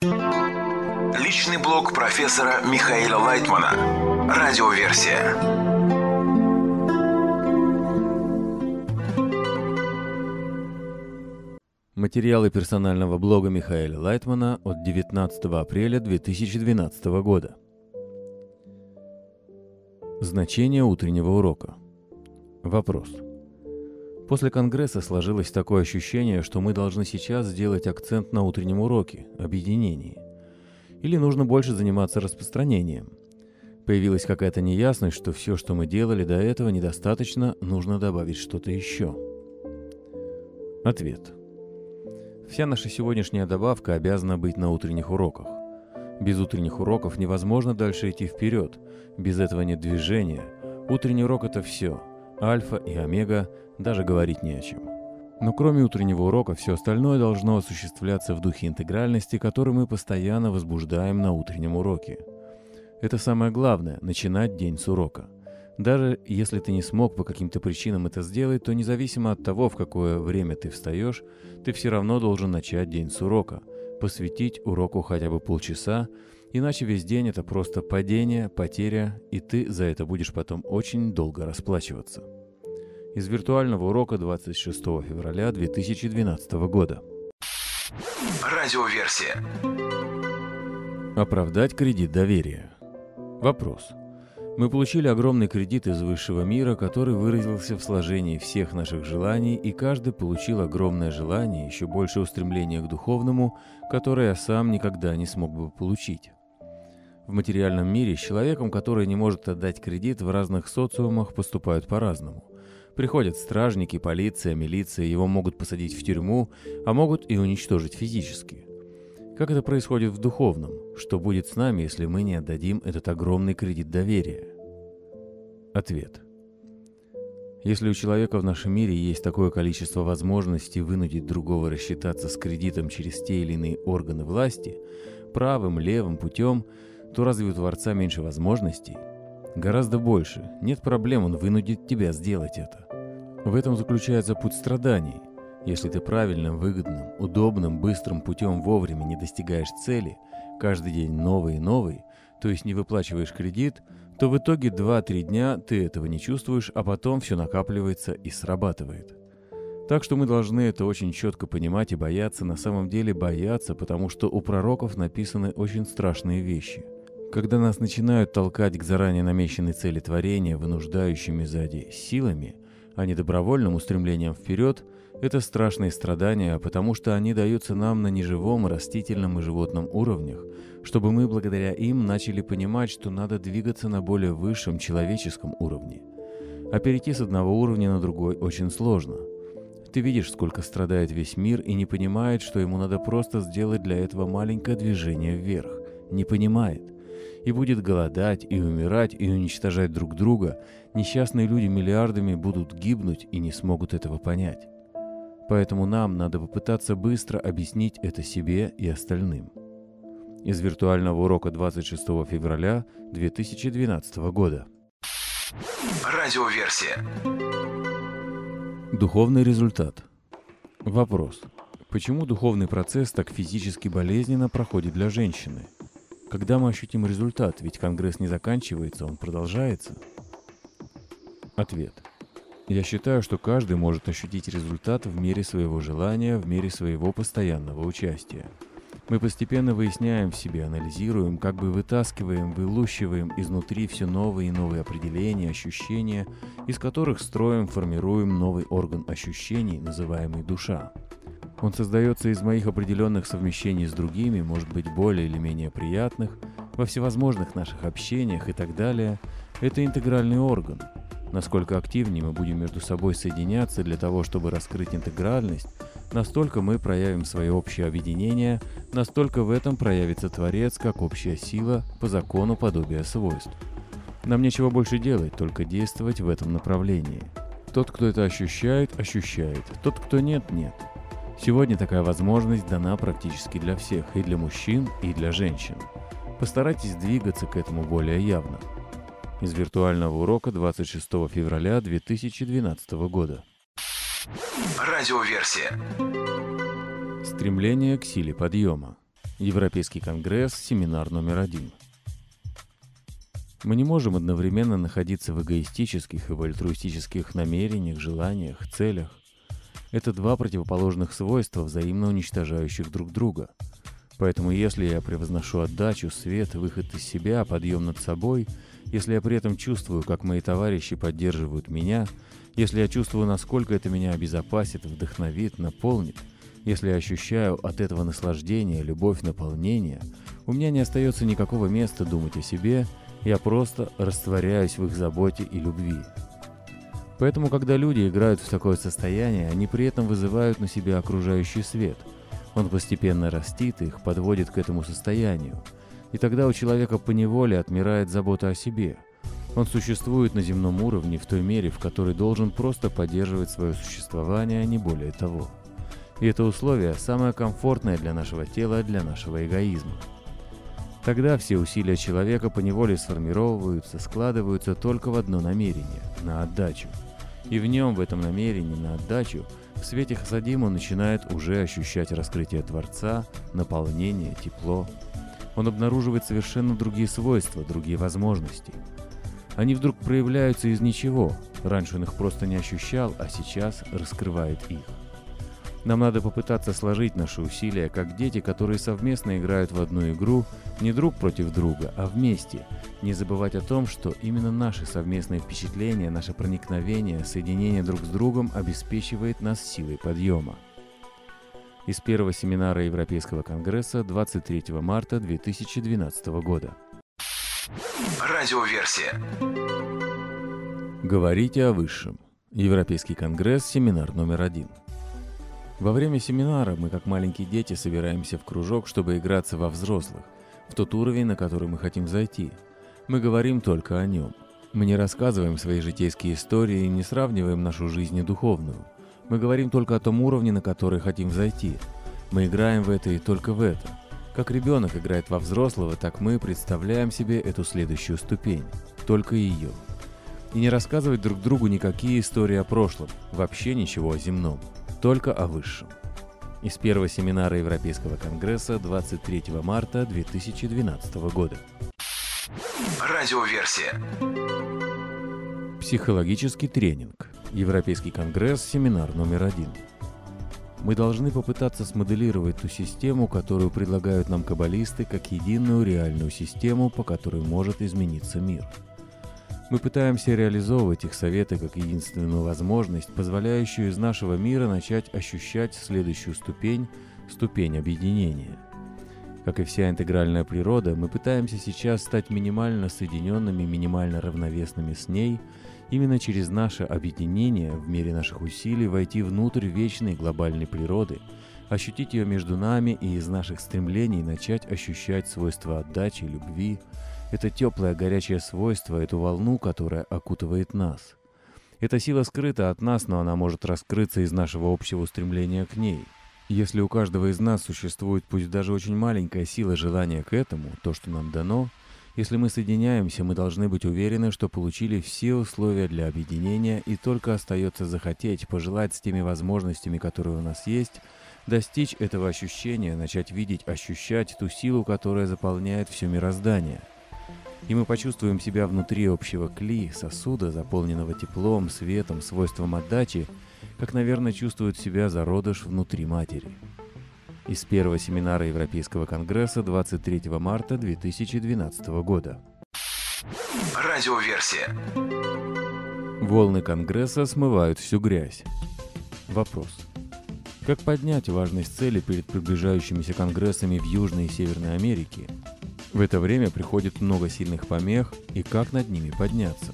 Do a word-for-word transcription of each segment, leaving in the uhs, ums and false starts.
Личный блог профессора Михаила Лайтмана. Радиоверсия. Материалы персонального блога Михаила Лайтмана от девятнадцатого апреля две тысячи двенадцатого года. Значение утреннего урока. Вопрос. После Конгресса сложилось такое ощущение, что мы должны сейчас сделать акцент на утреннем уроке, объединении. Или нужно больше заниматься распространением. Появилась какая-то неясность, что все, что мы делали до этого, недостаточно, нужно добавить что-то еще. Ответ. Вся наша сегодняшняя добавка обязана быть на утренних уроках. Без утренних уроков невозможно дальше идти вперед. Без этого нет движения. Утренний урок — это все. Альфа и омега, даже говорить не о чем. Но кроме утреннего урока, все остальное должно осуществляться в духе интегральности, который мы постоянно возбуждаем на утреннем уроке. Это самое главное — начинать день с урока. Даже если ты не смог по каким-то причинам это сделать, то независимо от того, в какое время ты встаешь, ты все равно должен начать день с урока, посвятить уроку хотя бы полчаса, иначе весь день это просто падение, потеря, и ты за это будешь потом очень долго расплачиваться. Из виртуального урока двадцать шестого февраля две тысячи двенадцатого года. Радиоверсия. Оправдать кредит доверия. Вопрос. Мы получили огромный кредит из высшего мира, который выразился в сложении всех наших желаний, и каждый получил огромное желание, еще больше устремление к духовному, которое я сам никогда не смог бы получить. В материальном мире с человеком, который не может отдать кредит, в разных социумах поступают по-разному. Приходят стражники, полиция, милиция, его могут посадить в тюрьму, а могут и уничтожить физически. Как это происходит в духовном? Что будет с нами, если мы не отдадим этот огромный кредит доверия? Ответ. Если у человека в нашем мире есть такое количество возможностей вынудить другого рассчитаться с кредитом через те или иные органы власти, правым, левым путем, то разве у Творца меньше возможностей? Гораздо больше. Нет проблем, он вынудит тебя сделать это. В этом заключается путь страданий. Если ты правильным, выгодным, удобным, быстрым путем вовремя не достигаешь цели, каждый день новый и новый, то есть не выплачиваешь кредит, то в итоге два-три дня ты этого не чувствуешь, а потом все накапливается и срабатывает. Так что мы должны это очень четко понимать и бояться, на самом деле бояться, потому что у пророков написаны очень страшные вещи. Когда нас начинают толкать к заранее намеченной цели творения, вынуждающими сзади силами, а не добровольным устремлением вперед, это страшные страдания, потому что они даются нам на неживом, растительном и животном уровнях, чтобы мы благодаря им начали понимать, что надо двигаться на более высшем человеческом уровне. А перейти с одного уровня на другой очень сложно. Ты видишь, сколько страдает весь мир, и не понимает, что ему надо просто сделать для этого маленькое движение вверх. Не понимает. И будет голодать, и умирать, и уничтожать друг друга. Несчастные люди миллиардами будут гибнуть и не смогут этого понять. Поэтому нам надо попытаться быстро объяснить это себе и остальным. Из виртуального урока двадцать шестого февраля две тысячи двенадцатого года. Радиоверсия. Духовный результат. Вопрос. Почему духовный процесс так физически болезненно проходит для женщины? Когда мы ощутим результат, ведь Конгресс не заканчивается, он продолжается? Ответ. Я считаю, что каждый может ощутить результат в мере своего желания, в мере своего постоянного участия. Мы постепенно выясняем в себе, анализируем, как бы вытаскиваем, вылущиваем изнутри все новые и новые определения, ощущения, из которых строим, формируем новый орган ощущений, называемый душа. Он создается из моих определенных совмещений с другими, может быть, более или менее приятных, во всевозможных наших общениях и так далее. Это интегральный орган. Насколько активнее мы будем между собой соединяться для того, чтобы раскрыть интегральность, настолько мы проявим свое общее объединение, настолько в этом проявится Творец как общая сила по закону подобия свойств. Нам нечего больше делать, только действовать в этом направлении. Тот, кто это ощущает, ощущает. Тот, кто нет, нет. Сегодня такая возможность дана практически для всех, и для мужчин, и для женщин. Постарайтесь двигаться к этому более явно. Из виртуального урока двадцать шестого февраля две тысячи двенадцатого года. Радиоверсия. Стремление к силе подъема. Европейский конгресс, семинар номер один. Мы не можем одновременно находиться в эгоистических и в альтруистических намерениях, желаниях, целях. Это два противоположных свойства, взаимно уничтожающих друг друга. Поэтому если я превозношу отдачу, свет, выход из себя, подъем над собой, если я при этом чувствую, как мои товарищи поддерживают меня, если я чувствую, насколько это меня обезопасит, вдохновит, наполнит, если я ощущаю от этого наслаждение, любовь, наполнение, у меня не остается никакого места думать о себе, я просто растворяюсь в их заботе и любви. Поэтому, когда люди играют в такое состояние, они при этом вызывают на себя окружающий свет. Он постепенно растит их, подводит к этому состоянию. И тогда у человека поневоле отмирает забота о себе. Он существует на земном уровне в той мере, в которой должен просто поддерживать свое существование, а не более того. И это условие самое комфортное для нашего тела, для нашего эгоизма. Тогда все усилия человека поневоле сформировываются, складываются только в одно намерение – на отдачу. И в нем, в этом намерении на отдачу, в свете хасадим он начинает уже ощущать раскрытие Творца, наполнение, тепло. Он обнаруживает совершенно другие свойства, другие возможности. Они вдруг проявляются из ничего. Раньше он их просто не ощущал, а сейчас раскрывает их. Нам надо попытаться сложить наши усилия, как дети, которые совместно играют в одну игру, не друг против друга, а вместе. Не забывать о том, что именно наши совместные впечатления, наше проникновение, соединение друг с другом обеспечивает нас силой подъема. Из первого семинара Европейского конгресса двадцать третьего марта две тысячи двенадцатого года. Радиоверсия. Говорите о высшем. Европейский конгресс, семинар номер один. Во время семинара мы, как маленькие дети, собираемся в кружок, чтобы играться во взрослых, в тот уровень, на который мы хотим зайти. Мы говорим только о нем. Мы не рассказываем свои житейские истории и не сравниваем нашу жизнь и духовную. Мы говорим только о том уровне, на который хотим зайти. Мы играем в это и только в это. Как ребенок играет во взрослого, так мы представляем себе эту следующую ступень, только ее. И не рассказывать друг другу никакие истории о прошлом, вообще ничего о земном. Только о высшем. Из первого семинара Европейского конгресса двадцать третьего марта две тысячи двенадцатого года. Радиоверсия. Психологический тренинг. Европейский конгресс, семинар номер один. Мы должны попытаться смоделировать ту систему, которую предлагают нам каббалисты, как единую реальную систему, по которой может измениться мир. Мы пытаемся реализовывать их советы как единственную возможность, позволяющую из нашего мира начать ощущать следующую ступень – ступень объединения. Как и вся интегральная природа, мы пытаемся сейчас стать минимально соединенными, минимально равновесными с ней, именно через наше объединение в мере наших усилий войти внутрь вечной глобальной природы, ощутить ее между нами и из наших стремлений начать ощущать свойства отдачи, любви, это теплое горячее свойство, эту волну, которая окутывает нас. Эта сила скрыта от нас, но она может раскрыться из нашего общего устремления к ней. Если у каждого из нас существует пусть даже очень маленькая сила желания к этому, то, что нам дано, если мы соединяемся, мы должны быть уверены, что получили все условия для объединения, и только остается захотеть, пожелать с теми возможностями, которые у нас есть, достичь этого ощущения, начать видеть, ощущать ту силу, которая заполняет все мироздание. И мы почувствуем себя внутри общего кли, сосуда, заполненного теплом, светом, свойством отдачи, как, наверное, чувствует себя зародыш внутри матери. Из первого семинара Европейского конгресса двадцать третьего марта две тысячи двенадцатого года. Радиоверсия. Волны конгресса смывают всю грязь. Вопрос. Как поднять важность цели перед приближающимися конгрессами в Южной и Северной Америке? В это время приходит много сильных помех, и как над ними подняться?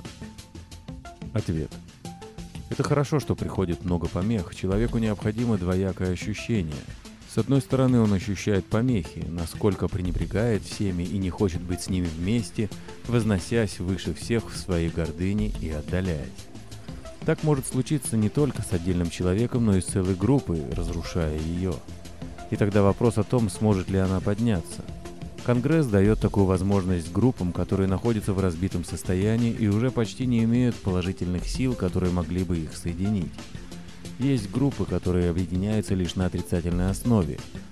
Ответ. Это хорошо, что приходит много помех. Человеку необходимо двоякое ощущение. С одной стороны, он ощущает помехи, насколько пренебрегает всеми и не хочет быть с ними вместе, возносясь выше всех в своей гордыне и отдаляясь. Так может случиться не только с отдельным человеком, но и с целой группой, разрушая ее. И тогда вопрос о том, сможет ли она подняться. Конгресс дает такую возможность группам, которые находятся в разбитом состоянии и уже почти не имеют положительных сил, которые могли бы их соединить. Есть группы, которые объединяются лишь на отрицательной основе.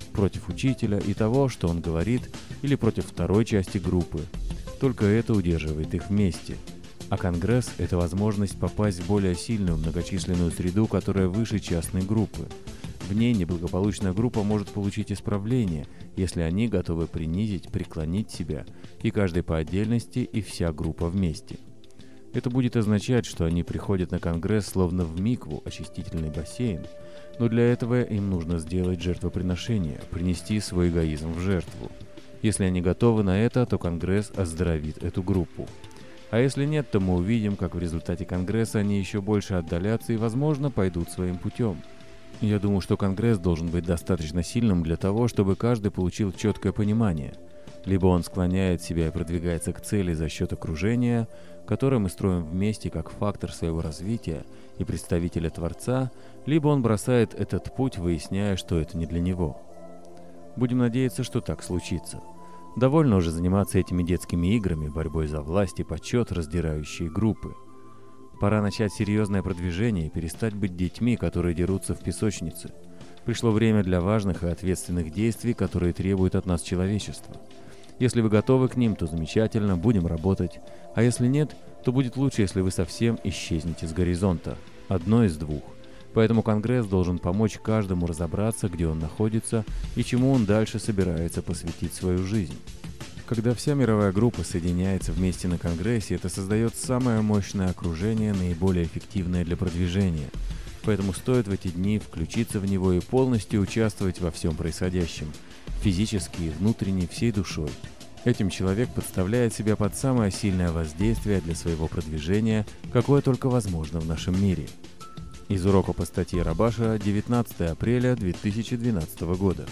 против учителя и того, что он говорит, или против второй части группы. Только это удерживает их вместе. А Конгресс – это возможность попасть в более сильную многочисленную среду, которая выше частной группы. В ней неблагополучная группа может получить исправление, если они готовы принизить, преклонить себя, и каждый по отдельности, и вся группа вместе. Это будет означать, что они приходят на Конгресс словно в микву, очистительный бассейн, но для этого им нужно сделать жертвоприношение, принести свой эгоизм в жертву. Если они готовы на это, то Конгресс оздоровит эту группу. А если нет, то мы увидим, как в результате Конгресса они еще больше отдалятся и, возможно, пойдут своим путем. Я думаю, что Конгресс должен быть достаточно сильным для того, чтобы каждый получил четкое понимание. Либо он склоняет себя и продвигается к цели за счет окружения, которое мы строим вместе как фактор своего развития и представителя Творца, либо он бросает этот путь, выясняя, что это не для него. Будем надеяться, что так случится. Довольно уже заниматься этими детскими играми, борьбой за власть и почет, раздирающие группы. Пора начать серьезное продвижение и перестать быть детьми, которые дерутся в песочнице. Пришло время для важных и ответственных действий, которые требуют от нас человечества. Если вы готовы к ним, то замечательно, будем работать. А если нет, то будет лучше, если вы совсем исчезнете с горизонта. Одно из двух. Поэтому Конгресс должен помочь каждому разобраться, где он находится и чему он дальше собирается посвятить свою жизнь. Когда вся мировая группа соединяется вместе на Конгрессе, это создает самое мощное окружение, наиболее эффективное для продвижения. Поэтому стоит в эти дни включиться в него и полностью участвовать во всем происходящем, физически и внутренне, всей душой. Этим человек подставляет себя под самое сильное воздействие для своего продвижения, какое только возможно в нашем мире. Из урока по статье Рабаша, девятнадцатого апреля две тысячи двенадцатого года.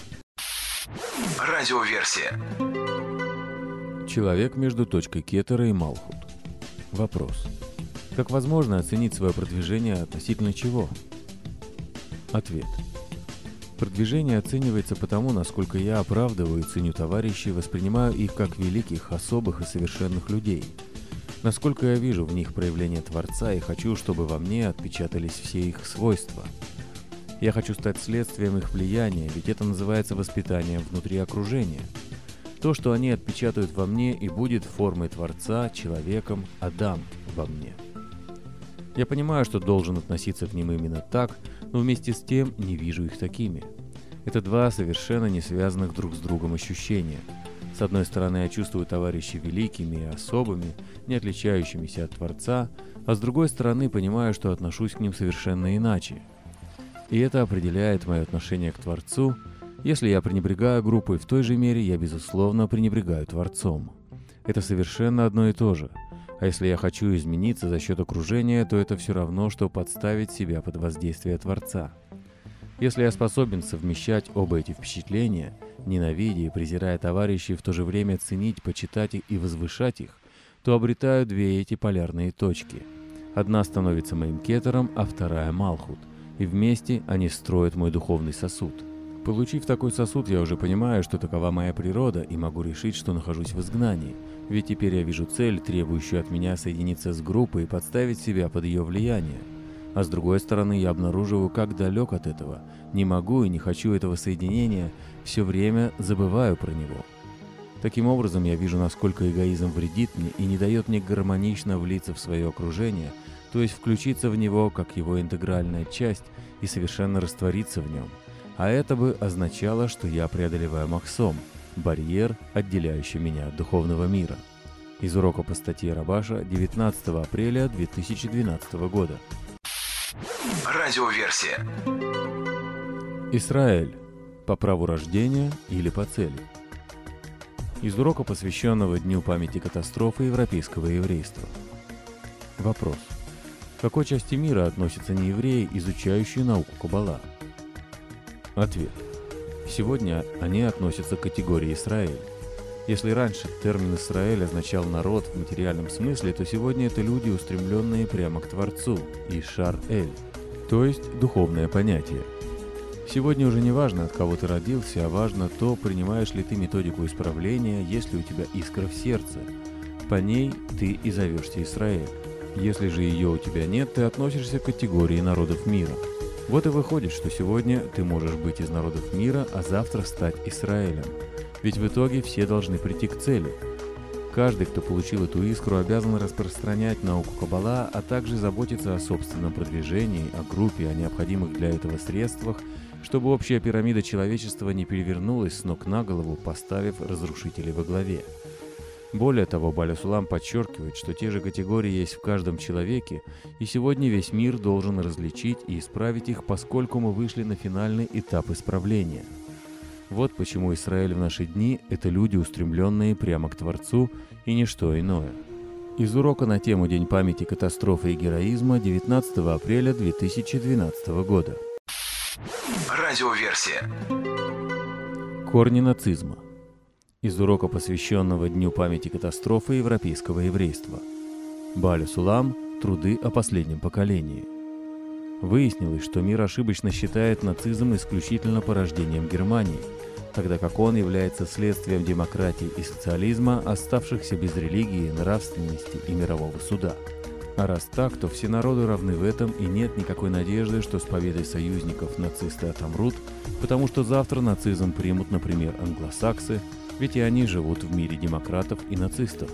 Радиоверсия. Человек между точкой Кетера и Малхут. Вопрос. Как возможно оценить свое продвижение относительно чего? Ответ. Продвижение оценивается потому, насколько я оправдываю и ценю товарищей, воспринимаю их как великих, особых и совершенных людей. Насколько я вижу в них проявление Творца и хочу, чтобы во мне отпечатались все их свойства. Я хочу стать следствием их влияния, ведь это называется воспитанием внутри окружения. То, что они отпечатают во мне, и будет формой Творца, человеком, Адам во мне. Я понимаю, что должен относиться к ним именно так, но вместе с тем не вижу их такими. Это два совершенно не связанных друг с другом ощущения. С одной стороны, я чувствую товарищей великими и особыми, не отличающимися от Творца, а с другой стороны, понимаю, что отношусь к ним совершенно иначе. И это определяет мое отношение к Творцу. Если я пренебрегаю группой, в той же мере я, безусловно, пренебрегаю Творцом. Это совершенно одно и то же. А если я хочу измениться за счет окружения, то это все равно, что подставить себя под воздействие Творца. Если я способен совмещать оба эти впечатления, ненавидя и презирая товарищей, в то же время ценить, почитать их и возвышать их, то обретаю две эти полярные точки. Одна становится моим кетером, а вторая — Малхут, и вместе они строят мой духовный сосуд. Получив такой сосуд, я уже понимаю, что такова моя природа, и могу решить, что нахожусь в изгнании, ведь теперь я вижу цель, требующую от меня соединиться с группой и подставить себя под ее влияние. А с другой стороны, я обнаруживаю, как далек от этого, не могу и не хочу этого соединения, все время забываю про него. Таким образом, я вижу, насколько эгоизм вредит мне и не дает мне гармонично влиться в свое окружение, то есть включиться в него как его интегральная часть и совершенно раствориться в нем. А это бы означало, что я преодолеваю махсом, барьер, отделяющий меня от духовного мира. Из урока по статье Рабаша девятнадцатого апреля две тысячи двенадцатого года. Радиоверсия. Израиль. По праву рождения или по цели? Из урока, посвященного Дню памяти катастрофы европейского еврейства. Вопрос. К какой части мира относятся неевреи, изучающие науку Каббала? Ответ. Сегодня они относятся к категории Израиль. Если раньше термин «Израиль» означал «народ» в материальном смысле, то сегодня это люди, устремленные прямо к Творцу, Ишар-Эль, то есть духовное понятие. Сегодня уже не важно, от кого ты родился, а важно то, принимаешь ли ты методику исправления, есть ли у тебя искра в сердце. По ней ты и зовешься Израиль. Если же ее у тебя нет, ты относишься к категории народов мира. Вот и выходит, что сегодня ты можешь быть из народов мира, а завтра стать Израилем. Ведь в итоге все должны прийти к цели. Каждый, кто получил эту искру, обязан распространять науку Каббала, а также заботиться о собственном продвижении, о группе, о необходимых для этого средствах, чтобы общая пирамида человечества не перевернулась с ног на голову, поставив разрушителей во главе. Более того, Баля Сулам подчеркивает, что те же категории есть в каждом человеке, и сегодня весь мир должен различить и исправить их, поскольку мы вышли на финальный этап исправления. Вот почему Израиль в наши дни – это люди, устремленные прямо к Творцу, и ничто иное. Из урока на тему День памяти катастрофы и героизма девятнадцатого апреля две тысячи двенадцатого года. Радиоверсия. Корни нацизма. Из урока, посвященного Дню памяти катастрофы европейского еврейства. Баля Сулам. Труды о последнем поколении. Выяснилось, что мир ошибочно считает нацизм исключительно порождением Германии, тогда как он является следствием демократии и социализма, оставшихся без религии, нравственности и мирового суда. А раз так, то все народы равны в этом, и нет никакой надежды, что с победой союзников нацисты отомрут, потому что завтра нацизм примут, например, англосаксы, ведь и они живут в мире демократов и нацистов.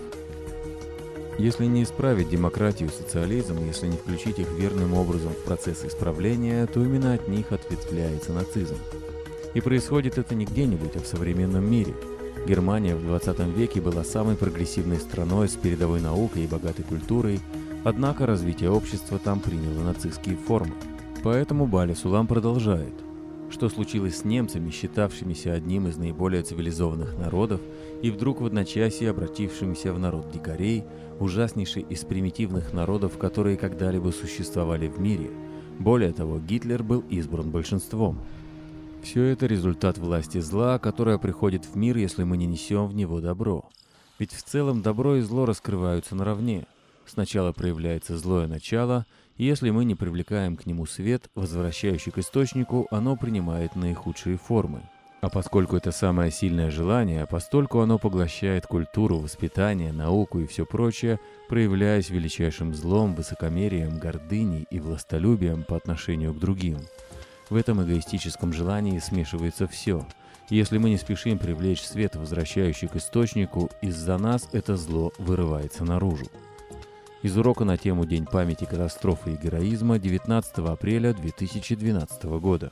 Если не исправить демократию и социализм, если не включить их верным образом в процесс исправления, то именно от них ответвляется нацизм. И происходит это не где-нибудь, а в современном мире. Германия в двадцатом веке была самой прогрессивной страной с передовой наукой и богатой культурой, однако развитие общества там приняло нацистские формы. Поэтому Баля Сулам продолжает. Что случилось с немцами, считавшимися одним из наиболее цивилизованных народов, и вдруг в одночасье обратившимися в народ дикарей, ужаснейший из примитивных народов, которые когда-либо существовали в мире. Более того, Гитлер был избран большинством. Все это результат власти зла, которая приходит в мир, если мы не несем в него добро. Ведь в целом добро и зло раскрываются наравне. Сначала проявляется злое начало, и если мы не привлекаем к нему свет, возвращающий к источнику, оно принимает наихудшие формы. А поскольку это самое сильное желание, постольку оно поглощает культуру, воспитание, науку и все прочее, проявляясь величайшим злом, высокомерием, гордыней и властолюбием по отношению к другим. В этом эгоистическом желании смешивается все. И если мы не спешим привлечь свет, возвращающий к источнику, из-за нас это зло вырывается наружу. Из урока на тему День памяти катастрофы и героизма девятнадцатого апреля две тысячи двенадцатого года.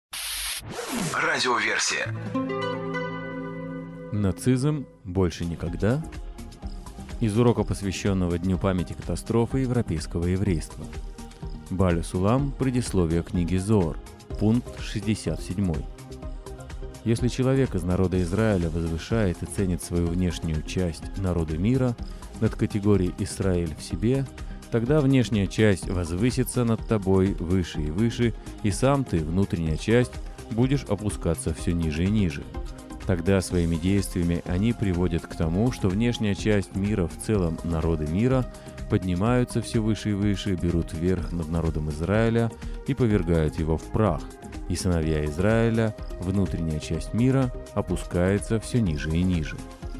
Радиоверсия. Нацизм больше никогда? Из урока, посвященного Дню памяти катастрофы европейского еврейства. Баля Сулам. Предисловие книги Зоар. Пункт шестьдесят семь. Если человек из народа Израиля возвышает и ценит свою внешнюю часть народа мира над категорией Израиль в себе, тогда внешняя часть возвысится над тобой выше и выше, и сам ты, внутренняя часть, будешь опускаться все ниже и ниже. Тогда своими действиями они приводят к тому, что внешняя часть мира, в целом народы мира, поднимаются все выше и выше, берут верх над народом Израиля и повергают его в прах, и сыновья Израиля, внутренняя часть мира, опускается все ниже и ниже.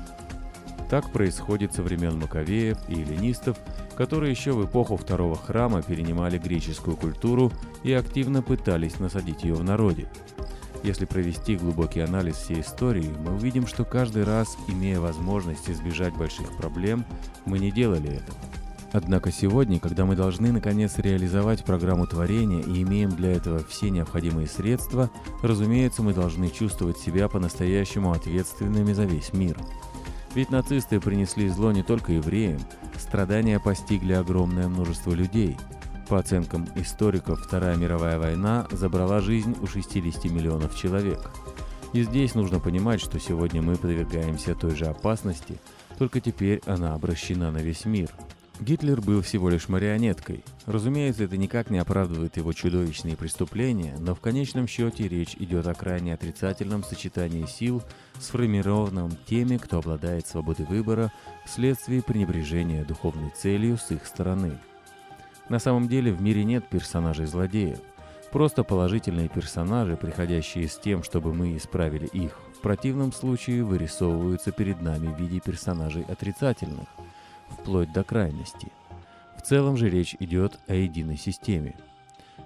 Так происходит со времен Маковеев и эллинистов, которые еще в эпоху Второго храма перенимали греческую культуру и активно пытались насадить ее в народе. Если провести глубокий анализ всей истории, мы увидим, что каждый раз, имея возможность избежать больших проблем, мы не делали этого. Однако сегодня, когда мы должны наконец реализовать программу творения и имеем для этого все необходимые средства, разумеется, мы должны чувствовать себя по-настоящему ответственными за весь мир. Ведь нацисты принесли зло не только евреям, страдания постигли огромное множество людей. По оценкам историков, Вторая мировая война забрала жизнь у шестидесяти миллионов человек. И здесь нужно понимать, что сегодня мы подвергаемся той же опасности, только теперь она обращена на весь мир. Гитлер был всего лишь марионеткой. Разумеется, это никак не оправдывает его чудовищные преступления, но в конечном счете речь идет о крайне отрицательном сочетании сил, сформированном теми, кто обладает свободой выбора вследствие пренебрежения духовной целью с их стороны. На самом деле в мире нет персонажей-злодеев, просто положительные персонажи, приходящие с тем, чтобы мы исправили их. В противном случае вырисовываются перед нами в виде персонажей отрицательных, вплоть до крайности. В целом же речь идет о единой системе.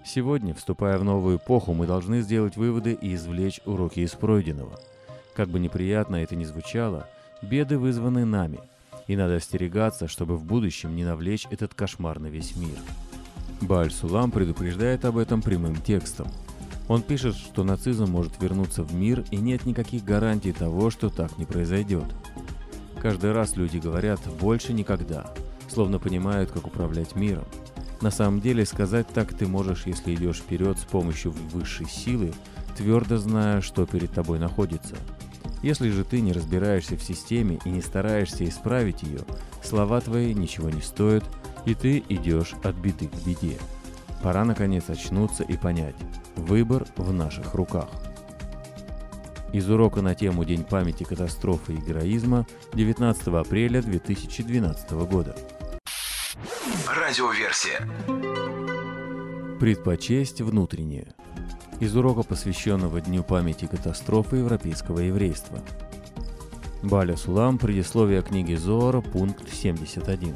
Сегодня, вступая в новую эпоху, мы должны сделать выводы и извлечь уроки из пройденного. Как бы неприятно это ни звучало, беды вызваны нами, и надо остерегаться, чтобы в будущем не навлечь этот кошмар на весь мир. Бааль-Сулам предупреждает об этом прямым текстом. Он пишет, что нацизм может вернуться в мир, и нет никаких гарантий того, что так не произойдет. Каждый раз люди говорят «больше никогда», словно понимают, как управлять миром. На самом деле, сказать так ты можешь, если идешь вперед с помощью высшей силы, твердо зная, что перед тобой находится. Если же ты не разбираешься в системе и не стараешься исправить ее, слова твои ничего не стоят, и ты идешь от беды к беде. Пора, наконец, очнуться и понять – выбор в наших руках. Из урока на тему День памяти катастрофы и героизма девятнадцатого апреля две тысячи двенадцатого года. Радиоверсия. Предпочесть внутреннее. Из урока, посвященного Дню памяти катастрофы европейского еврейства. Бааль-Сулам, предисловие книги Зоара, пункт семьдесят один.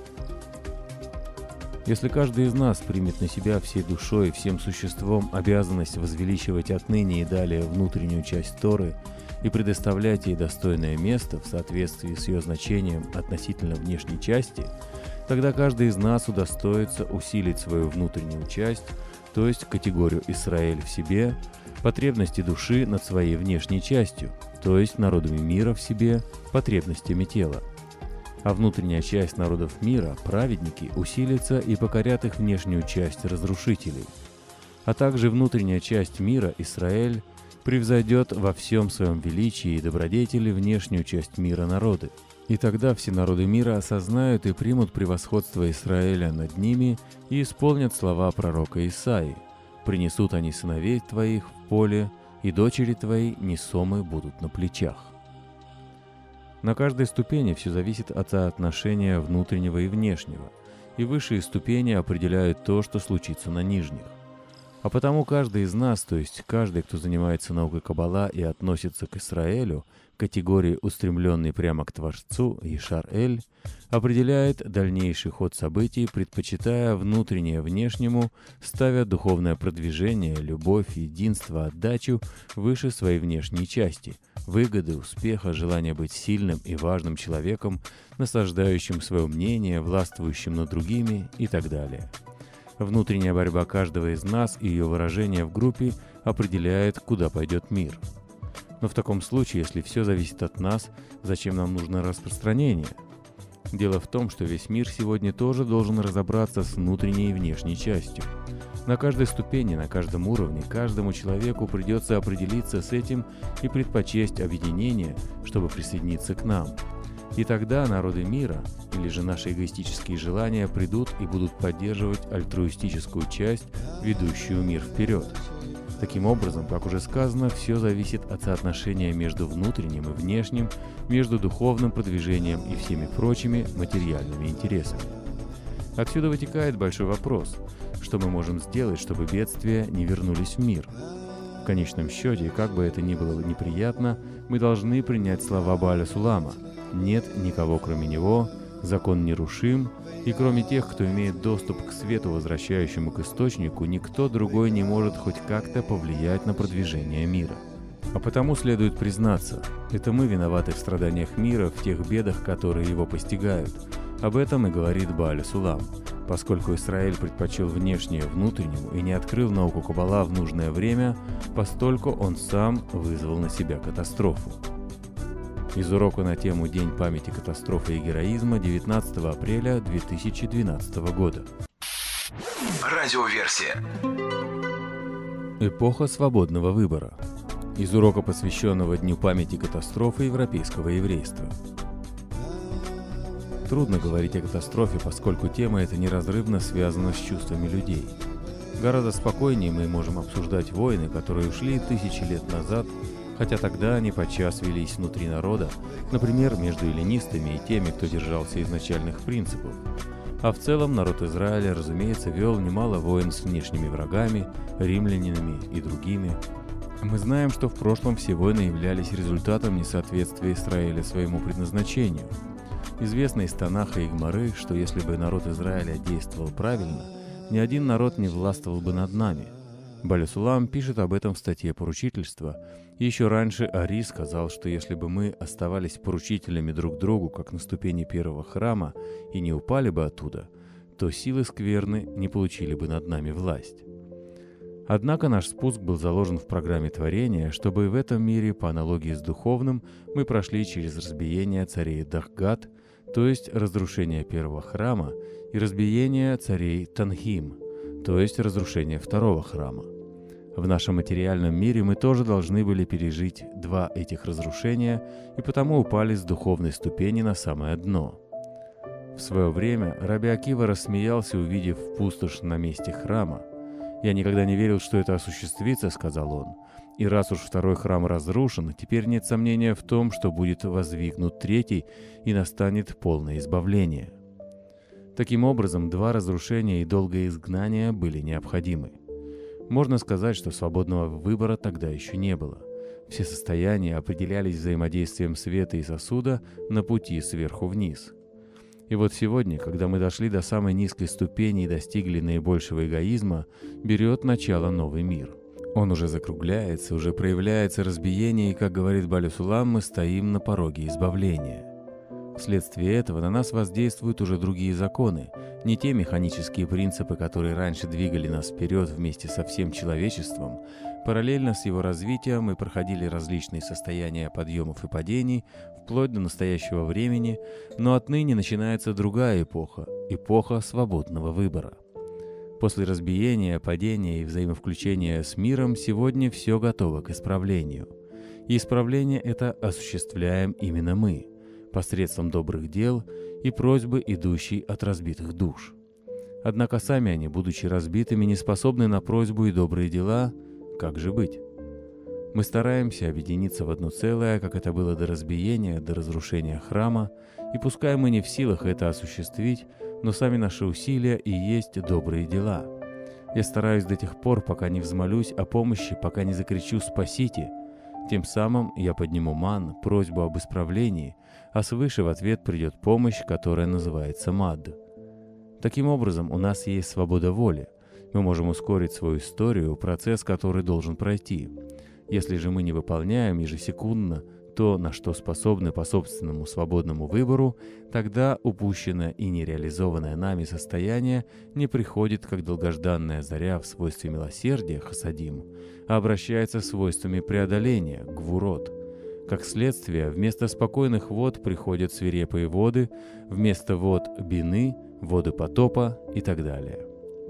Если каждый из нас примет на себя всей душой и всем существом обязанность возвеличивать отныне и далее внутреннюю часть Торы и предоставлять ей достойное место в соответствии с ее значением относительно внешней части, тогда каждый из нас удостоится усилить свою внутреннюю часть, то есть категорию Исраэль в себе, потребности души над своей внешней частью, то есть народами мира в себе, потребностями тела. А внутренняя часть народов мира, праведники, усилится и покорят их внешнюю часть разрушителей. А также внутренняя часть мира, Исраэль, превзойдет во всем своем величии и добродетели внешнюю часть мира народы. И тогда все народы мира осознают и примут превосходство Израиля над ними и исполнят слова пророка Исаии: «Принесут они сыновей твоих в поле, и дочери твои несомы будут на плечах». На каждой ступени все зависит от соотношения внутреннего и внешнего, и высшие ступени определяют то, что случится на нижних. А потому каждый из нас, то есть каждый, кто занимается наукой Каббала и относится к Исраэлю, категории, устремленной прямо к Творцу, Ешар-Эль, определяет дальнейший ход событий, предпочитая внутреннее внешнему, ставя духовное продвижение, любовь, единство, отдачу выше своей внешней части, выгоды, успеха, желания быть сильным и важным человеком, насаждающим свое мнение, властвующим над другими и так далее. Внутренняя борьба каждого из нас и ее выражение в группе определяет, куда пойдет мир. Но в таком случае, если все зависит от нас, зачем нам нужно распространение? Дело в том, что весь мир сегодня тоже должен разобраться с внутренней и внешней частью. На каждой ступени, на каждом уровне, каждому человеку придется определиться с этим и предпочесть объединение, чтобы присоединиться к нам. И тогда народы мира, или же наши эгоистические желания, придут и будут поддерживать альтруистическую часть, ведущую мир вперед. Таким образом, как уже сказано, все зависит от соотношения между внутренним и внешним, между духовным продвижением и всеми прочими материальными интересами. Отсюда вытекает большой вопрос: что мы можем сделать, чтобы бедствия не вернулись в мир? В конечном счете, как бы это ни было неприятно, мы должны принять слова Бааля-Сулама: «Нет никого кроме него, закон нерушим, и кроме тех, кто имеет доступ к свету, возвращающему к источнику, никто другой не может хоть как-то повлиять на продвижение мира». А потому следует признаться, это мы виноваты в страданиях мира, в тех бедах, которые его постигают. Об этом и говорит Бааля-Сулам. Поскольку Израиль предпочел внешнее внутреннему и не открыл науку Каббала в нужное время, постольку он сам вызвал на себя катастрофу. Из урока на тему День памяти катастрофы и героизма девятнадцатого апреля две тысячи двенадцатого года. Радиоверсия. Эпоха свободного выбора. Из урока, посвященного Дню памяти катастрофы европейского еврейства. Трудно говорить о катастрофе, поскольку тема эта неразрывно связана с чувствами людей. Гораздо спокойнее мы можем обсуждать войны, которые ушли тысячи лет назад, хотя тогда они подчас велись внутри народа, например, между эллинистами и теми, кто держался изначальных принципов. А в целом народ Израиля, разумеется, вел немало войн с внешними врагами, римлянинами и другими. Мы знаем, что в прошлом все войны являлись результатом несоответствия Израиля своему предназначению. Известно из Танаха и Гмары, что если бы народ Израиля действовал правильно, ни один народ не властвовал бы над нами. Баля-Сулам пишет об этом в статье «Поручительство». И еще раньше Ари сказал, что если бы мы оставались поручителями друг другу, как на ступени первого храма, и не упали бы оттуда, то силы скверны не получили бы над нами власть. Однако наш спуск был заложен в программе творения, чтобы в этом мире, по аналогии с духовным, мы прошли через разбиение царей Дахгат, то есть разрушение первого храма, и разбиение царей Танхим, то есть разрушение второго храма. В нашем материальном мире мы тоже должны были пережить два этих разрушения и потому упали с духовной ступени на самое дно. В свое время Раби Акива рассмеялся, увидев пустошь на месте храма. «Я никогда не верил, что это осуществится», — сказал он. «И раз уж второй храм разрушен, теперь нет сомнения в том, что будет воздвигнут третий и настанет полное избавление». Таким образом, два разрушения и долгое изгнание были необходимы. Можно сказать, что свободного выбора тогда еще не было. Все состояния определялись взаимодействием света и сосуда на пути сверху вниз. И вот сегодня, когда мы дошли до самой низкой ступени и достигли наибольшего эгоизма, берет начало новый мир. Он уже закругляется, уже проявляется разбиение, и, как говорит Баля-Сулам, мы стоим на пороге избавления. Вследствие этого на нас воздействуют уже другие законы, не те механические принципы, которые раньше двигали нас вперед вместе со всем человечеством. Параллельно с его развитием мы проходили различные состояния подъемов и падений, вплоть до настоящего времени, но отныне начинается другая эпоха – эпоха свободного выбора. После разбиения, падения и взаимовключения с миром сегодня все готово к исправлению. И исправление это осуществляем именно мы, посредством добрых дел и просьбы, идущей от разбитых душ. Однако сами они, будучи разбитыми, не способны на просьбу и добрые дела. Как же быть? Мы стараемся объединиться в одно целое, как это было до разбиения, до разрушения храма, и пускай мы не в силах это осуществить, но сами наши усилия и есть добрые дела. Я стараюсь до тех пор, пока не взмолюсь о помощи, пока не закричу «Спасите!». Тем самым я подниму ман, просьбу об исправлении, а свыше в ответ придет помощь, которая называется мад. Таким образом, у нас есть свобода воли. Мы можем ускорить свою историю, процесс, который должен пройти. Если же мы не выполняем ежесекундно то, на что способны по собственному свободному выбору, тогда упущенное и нереализованное нами состояние не приходит как долгожданная заря в свойстве милосердия, хасадим, а обращается свойствами преодоления, гвурот. Как следствие, вместо спокойных вод приходят свирепые воды, вместо вод – бины, воды потопа и так далее.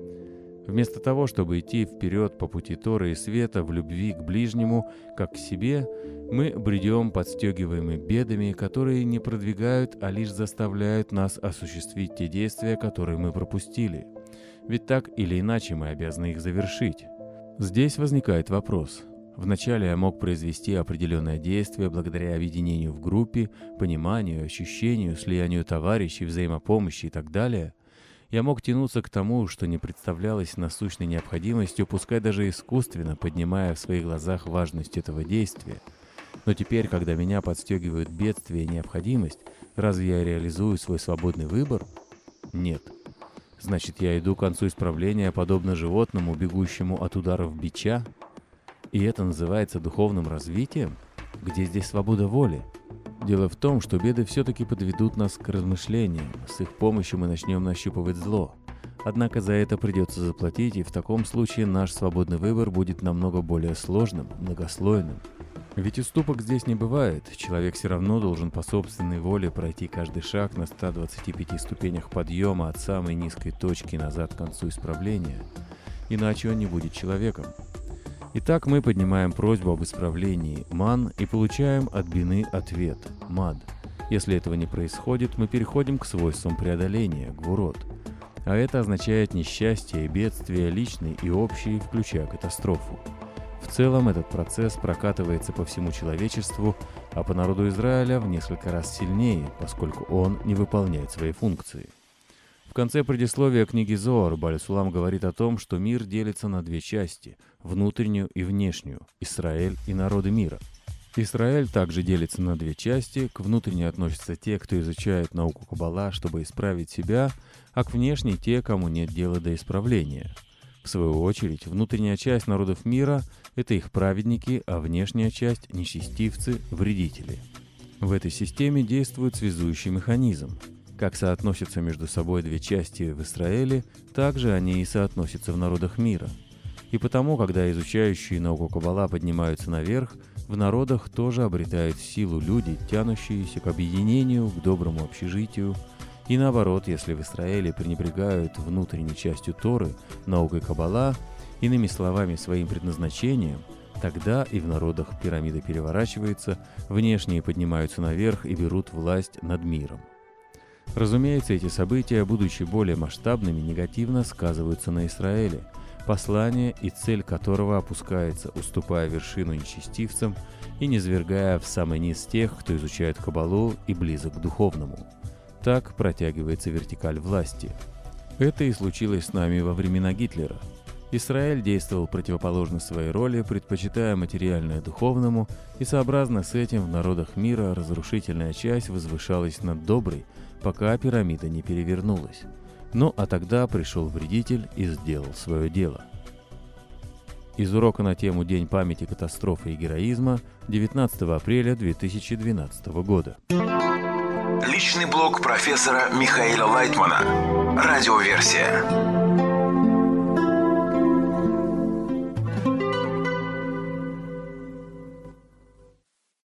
Вместо того, чтобы идти вперед по пути Торы и света в любви к ближнему, как к себе, мы бредем, подстегиваемые бедами, которые не продвигают, а лишь заставляют нас осуществить те действия, которые мы пропустили. Ведь так или иначе мы обязаны их завершить. Здесь возникает вопрос. Вначале я мог произвести определенное действие благодаря объединению в группе, пониманию, ощущению, слиянию товарищей, взаимопомощи и так далее. Я мог тянуться к тому, что не представлялось насущной необходимостью, пускай даже искусственно, поднимая в своих глазах важность этого действия. Но теперь, когда меня подстегивают бедствие и необходимость, разве я реализую свой свободный выбор? Нет. Значит, я иду к концу исправления, подобно животному, бегущему от ударов бича? И это называется духовным развитием? Где здесь свобода воли? Дело в том, что беды все-таки подведут нас к размышлениям. С их помощью мы начнем нащупывать зло. Однако за это придется заплатить, и в таком случае наш свободный выбор будет намного более сложным, многослойным. Ведь уступок здесь не бывает. Человек все равно должен по собственной воле пройти каждый шаг на ста двадцати пяти ступенях подъема от самой низкой точки назад к концу исправления. Иначе он не будет человеком. Итак, мы поднимаем просьбу об исправлении ман и получаем от бины ответ мад. Если этого не происходит, мы переходим к свойствам преодоления гвурот. А это означает несчастье и бедствия личные и общие, включая катастрофу. В целом этот процесс прокатывается по всему человечеству, а по народу Израиля в несколько раз сильнее, поскольку он не выполняет свои функции. В конце предисловия книги Зоар Баля-Сулам говорит о том, что мир делится на две части – внутреннюю и внешнюю, Израиль и народы мира. Израиль также делится на две части. К внутренней относятся те, кто изучает науку Каббала, чтобы исправить себя, а к внешней те, кому нет дела до исправления. В свою очередь, внутренняя часть народов мира – это их праведники, а внешняя часть – нечестивцы, вредители. В этой системе действует связующий механизм. Как соотносятся между собой две части в Израиле, так же они и соотносятся в народах мира. И потому, когда изучающие науку Каббала поднимаются наверх, в народах тоже обретают силу люди, тянущиеся к объединению, к доброму общежитию. И наоборот, если в Израиле пренебрегают внутренней частью Торы, наукой Каббала, иными словами, своим предназначением, тогда и в народах пирамида переворачивается, внешние поднимаются наверх и берут власть над миром. Разумеется, эти события, будучи более масштабными, негативно сказываются на Израиле, послание и цель которого опускается, уступая вершину нечестивцам и низвергая в самый низ тех, кто изучает Каббалу и близок к духовному. Так протягивается вертикаль власти. Это и случилось с нами во времена Гитлера. Израиль действовал противоположно своей роли, предпочитая материальное духовному, и сообразно с этим в народах мира разрушительная часть возвышалась над доброй, пока пирамида не перевернулась. Ну а тогда пришел вредитель и сделал свое дело. Из урока на тему День памяти катастрофы и героизма девятнадцатого апреля две тысячи двенадцатого года. Личный блог профессора Михаила Лайтмана. Радиоверсия.